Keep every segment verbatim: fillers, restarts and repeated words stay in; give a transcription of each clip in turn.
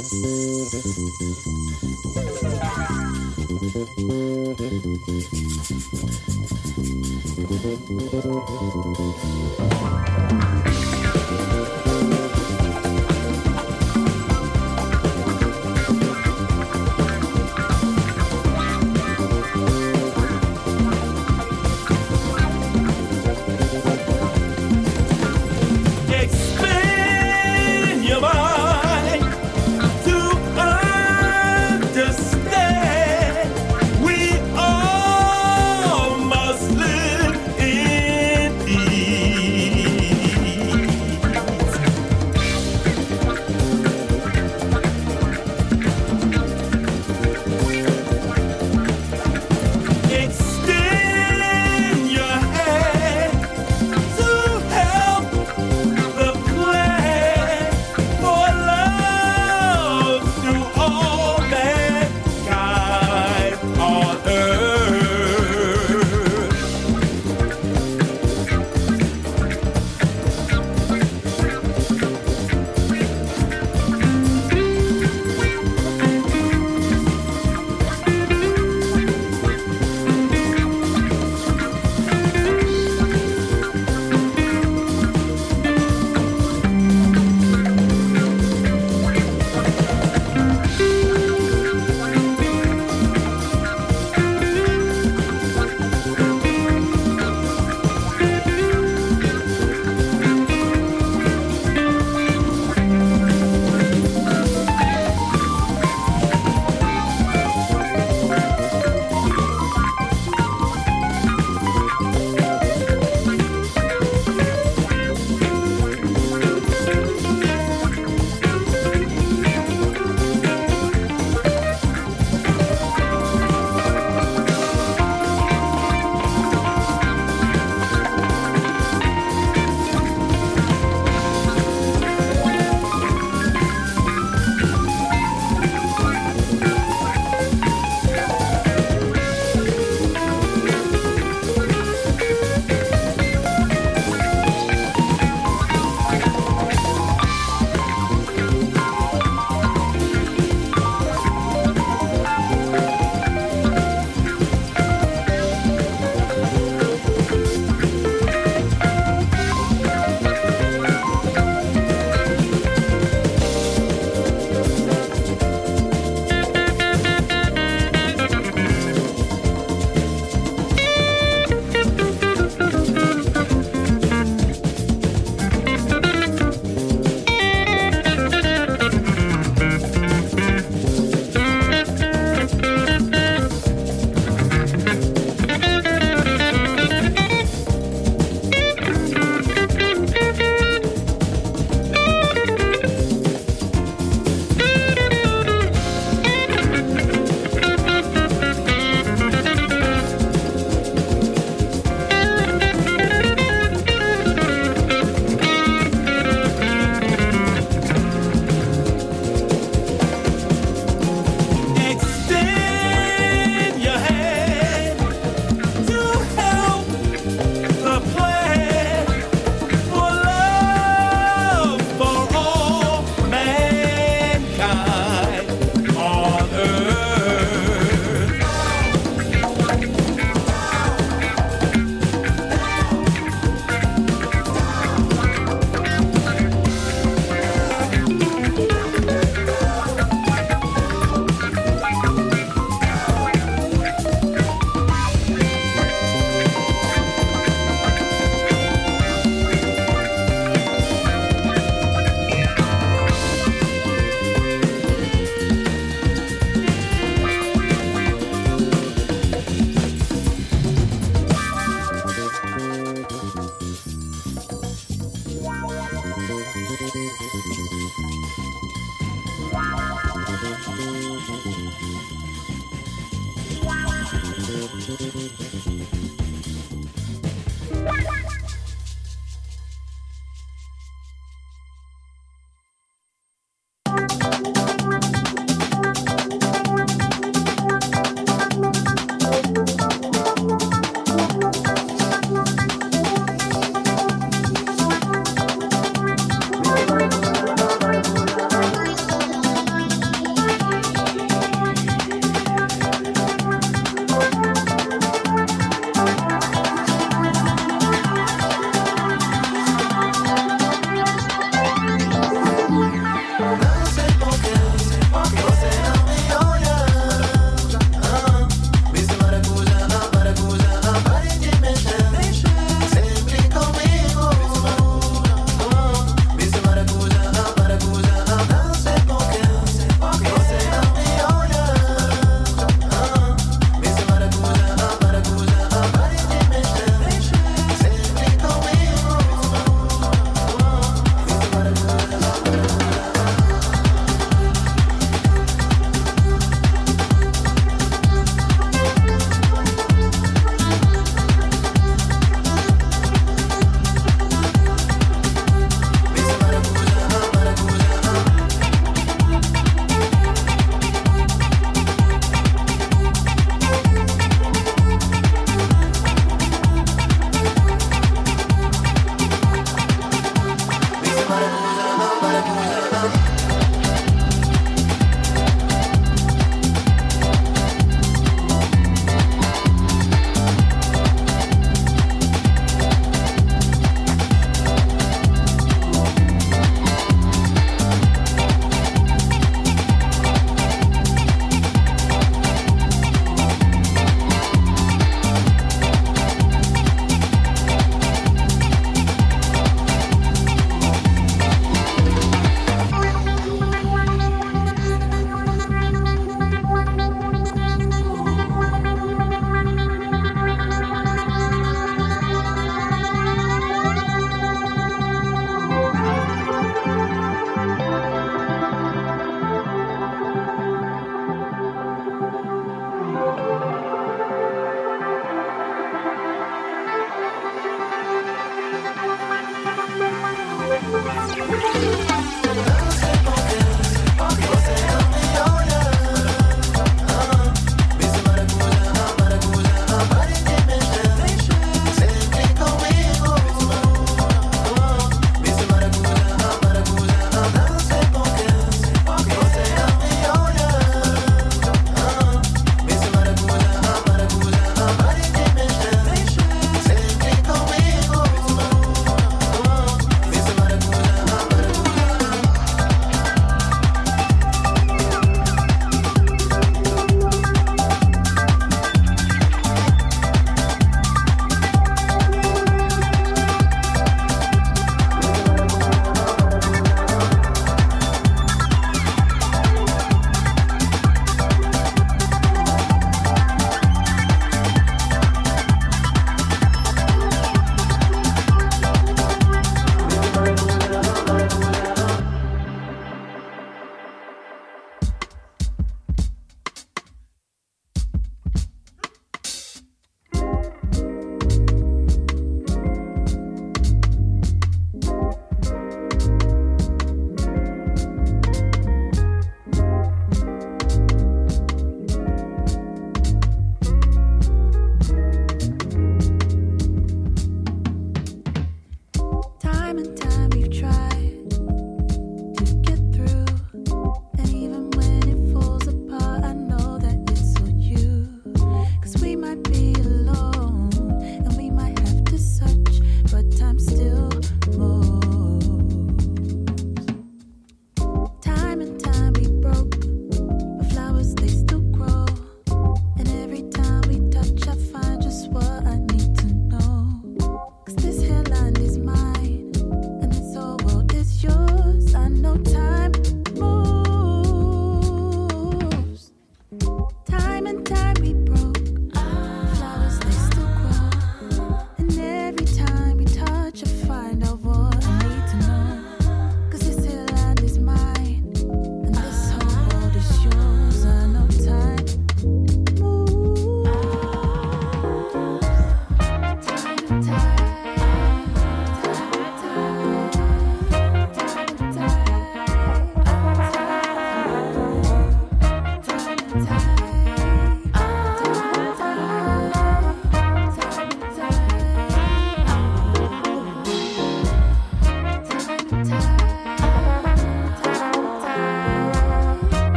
Expand your mind to understand. We all must live in peace.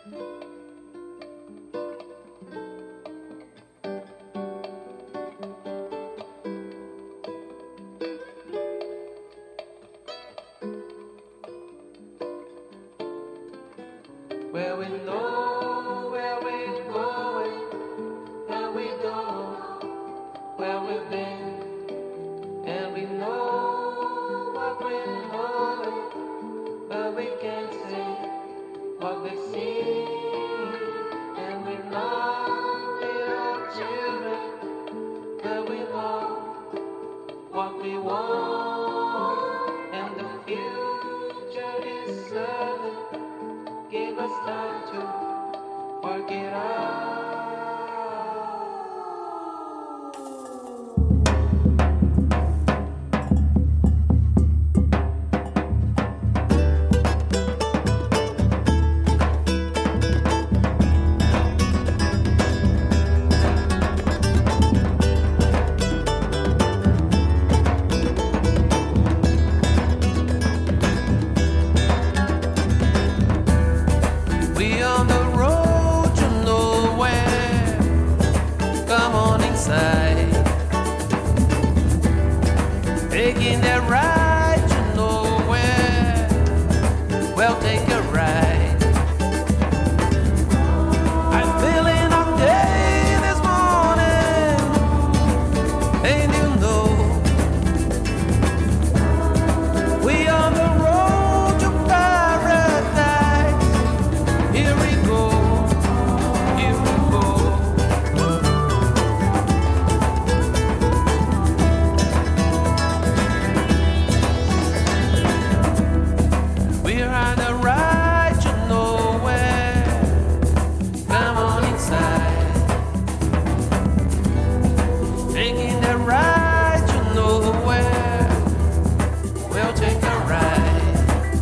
Where we know where we're going, and we know where we've been, and we know what we're knowing, but we can't say what we've seen, and we're not little children, but we know what we want, and the future is certain. Give us time to work it out. We on the road to nowhere. Come on inside. Taking that ride to nowhere. Well, take a ride. I'm feeling up day this morning, and you know we on the road to paradise. Here we go, here we go. We're on a ride to nowhere. Come on inside. Taking the ride to nowhere. We'll take a ride.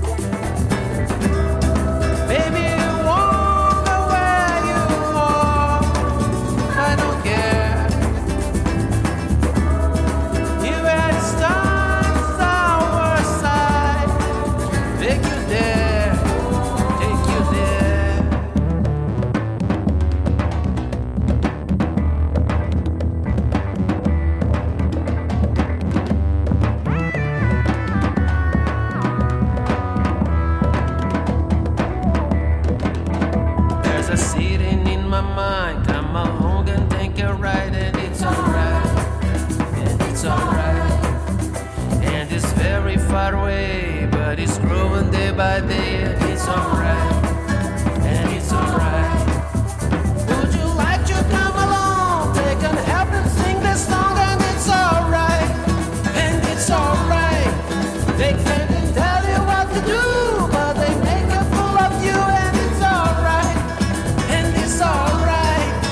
Baby, you won't go where you are. I don't care. You had the stars our side. Take you there, take you there. There's a sitting in my mind. Come along and take a ride, and it's alright, and it's alright. And it's very far away, but it's growing day by day, and it's alright, and it's alright. Would you like to come along? They can help and sing this song, and it's alright, and it's alright. They can't tell you what to do, but they make a fool of you, and it's alright, and it's alright.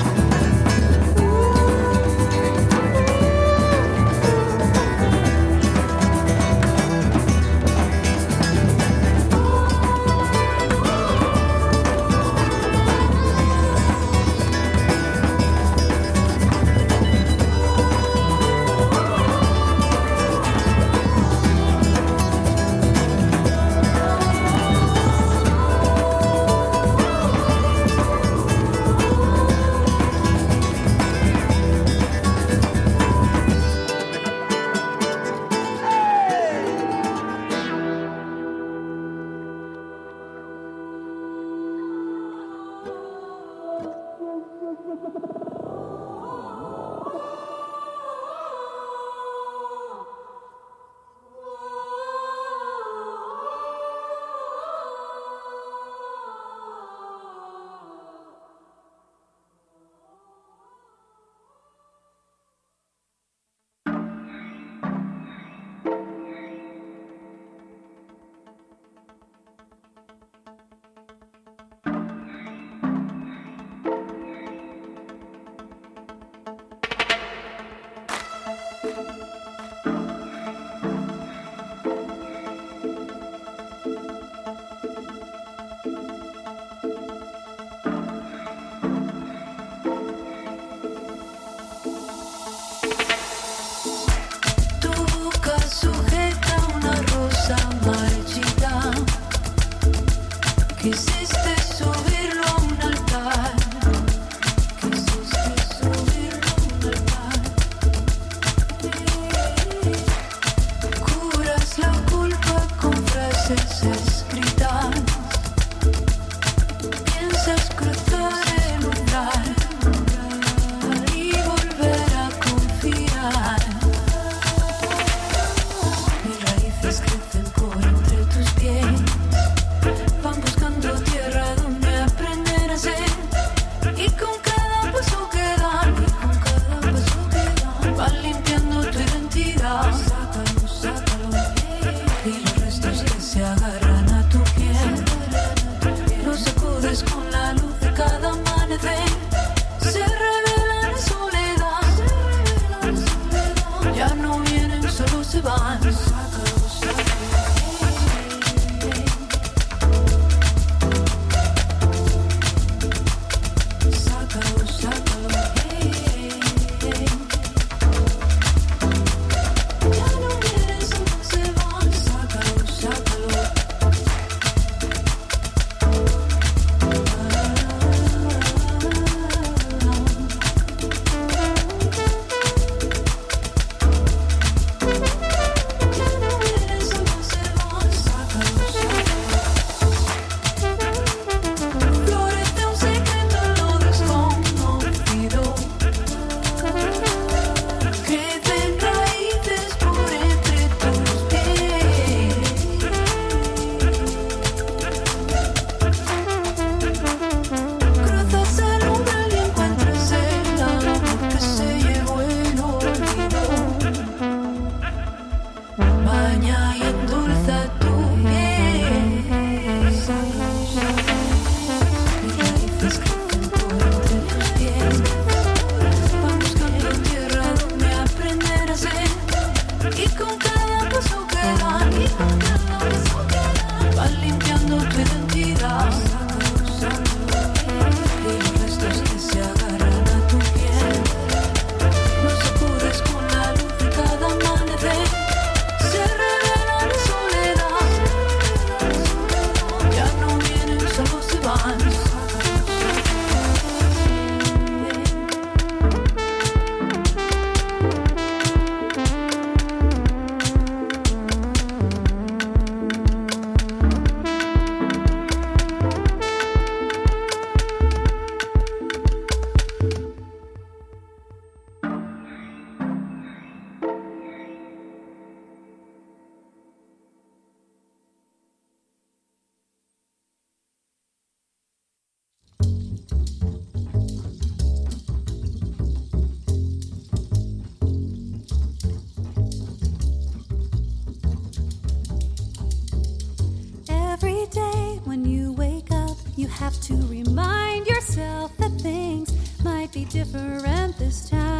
have to remind yourself that things might be different this time.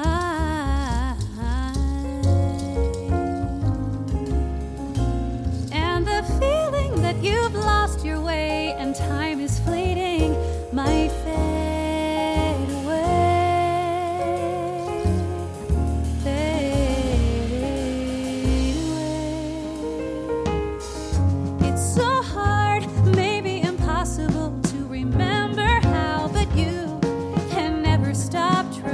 And the feeling that you've lost your way and time is fleeting might fade away. Fade away. It's so hard, maybe impossible to remember how, but you can never stop trying.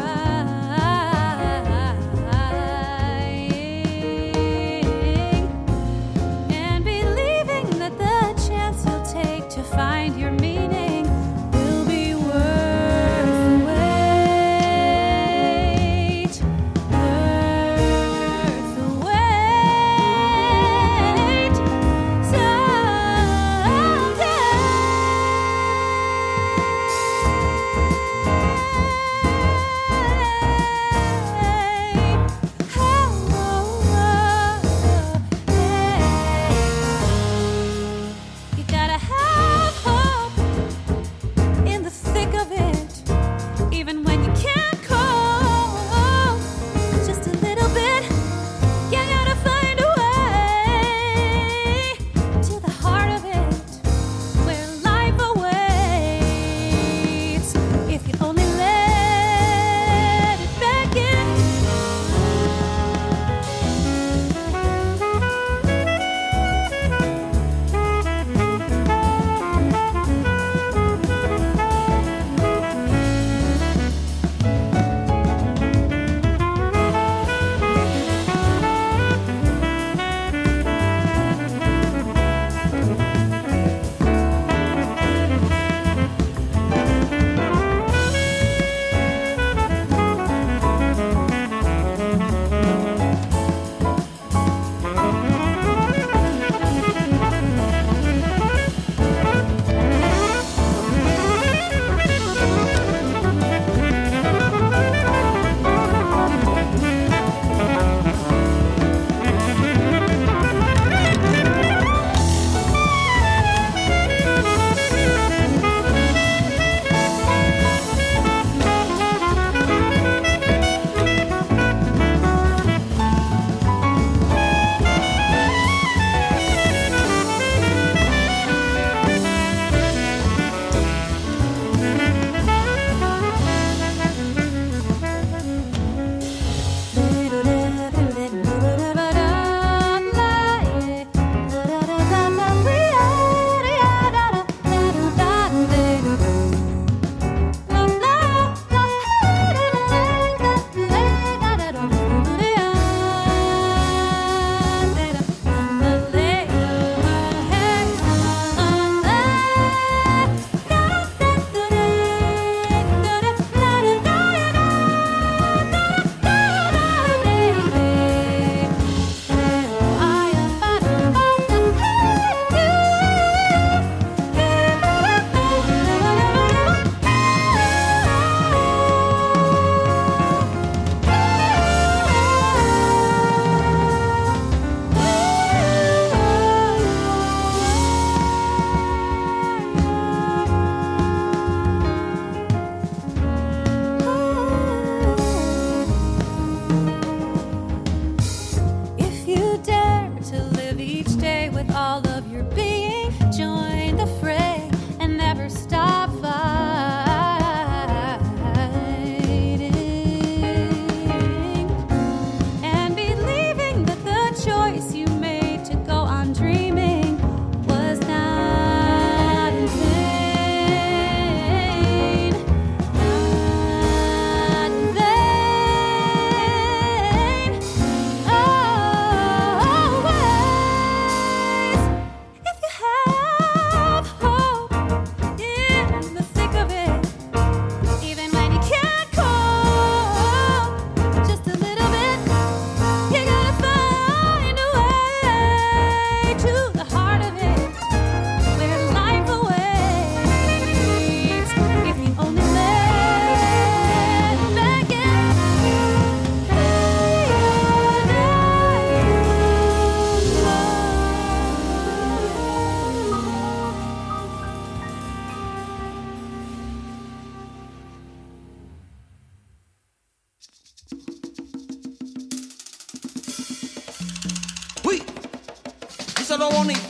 todo bonito.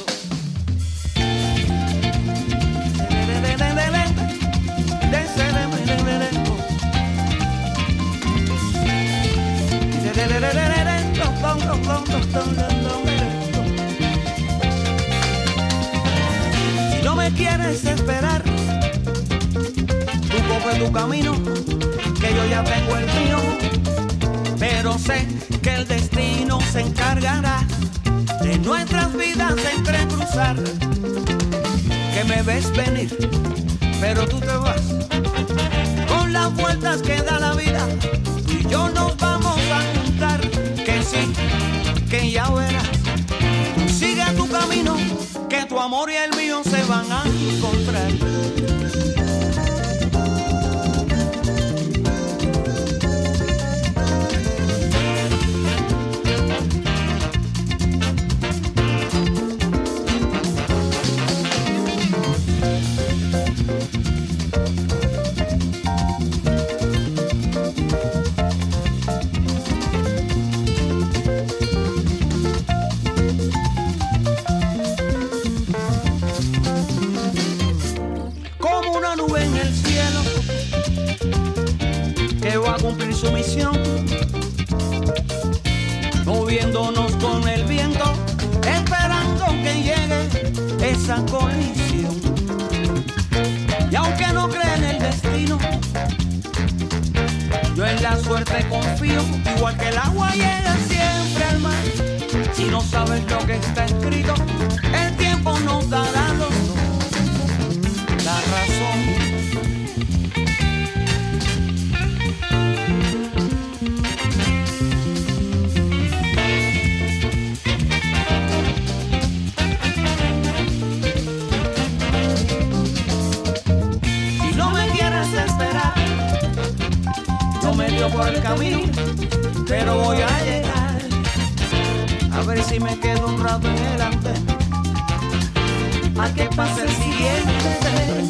Si no me quieres esperar, tú coge tu camino, que yo ya tengo el mío. Pero sé que el destino se encargará de nuestras vidas entrecruzar. Que me ves venir, pero tú te vas. Con las vueltas que da la vida, tú y yo nos vamos a juntar. Que sí, que ya verás. Tú sigue tu camino, que tu amor y el mío se van a encontrar. Su misión, moviéndonos con el viento, esperando que llegue esa colisión. Y aunque no cree en el destino, yo en la suerte confío, igual que el agua llega siempre al mar. Si no sabes lo que está escrito, el tiempo nos dará los dos la razón. Por el camino, pero voy a llegar. A ver si me quedo un rato en el andén, a que pase el siguiente tren.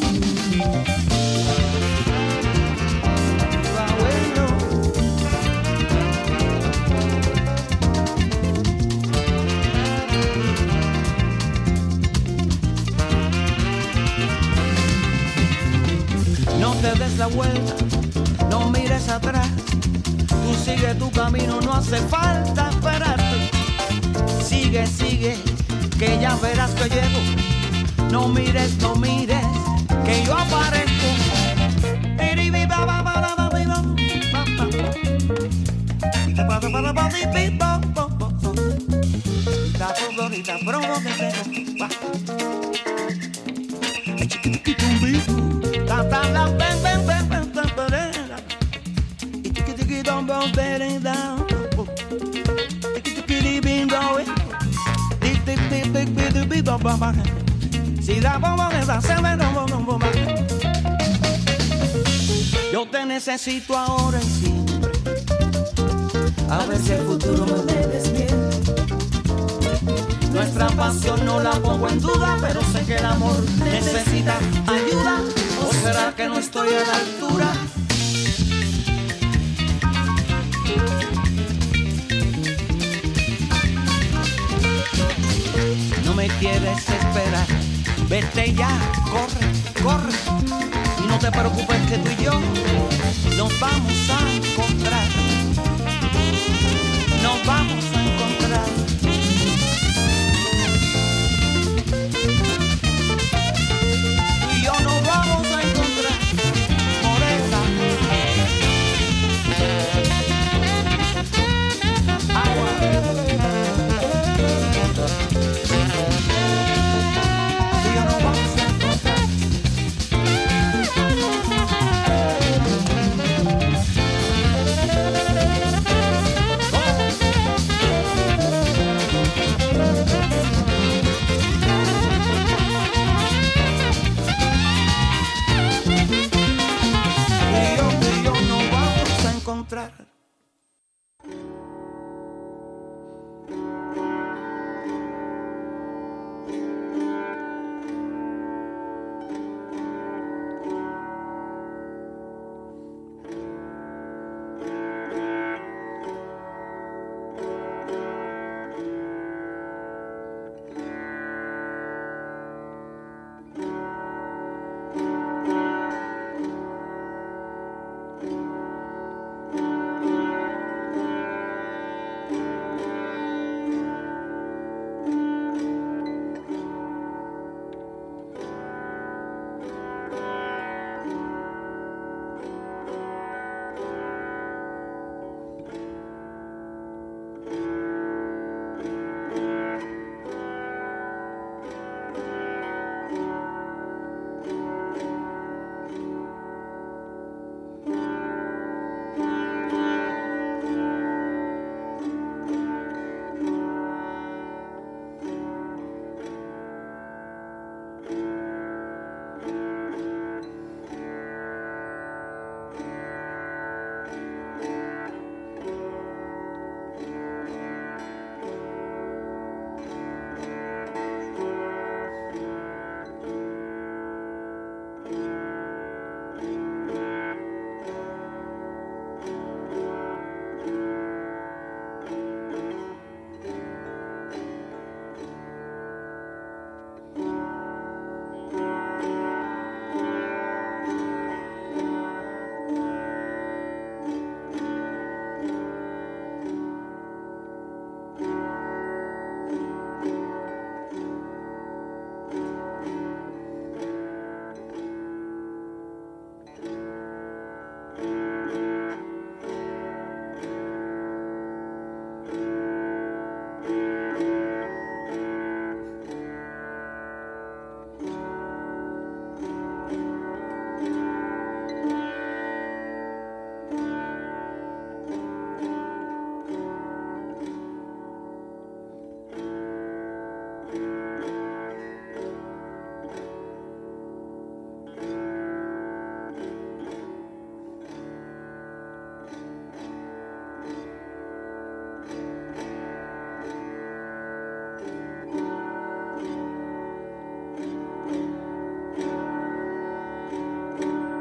Abuelo. No te des la vuelta, no mires atrás. Tú sigue tu camino, no hace falta esperarte. Sigue, sigue, que ya verás que llego. No mires, no mires, que yo aparezco. Si la bomba me va a hacer, yo te necesito ahora y siempre. A ver si el futuro me debes bien. Nuestra pasión no la pongo en duda, pero sé que el amor necesita ayuda. ¿O será que no estoy a la altura? No me quieres esperar, vete ya, corre, corre. Y no te preocupes que tú y yo nos vamos a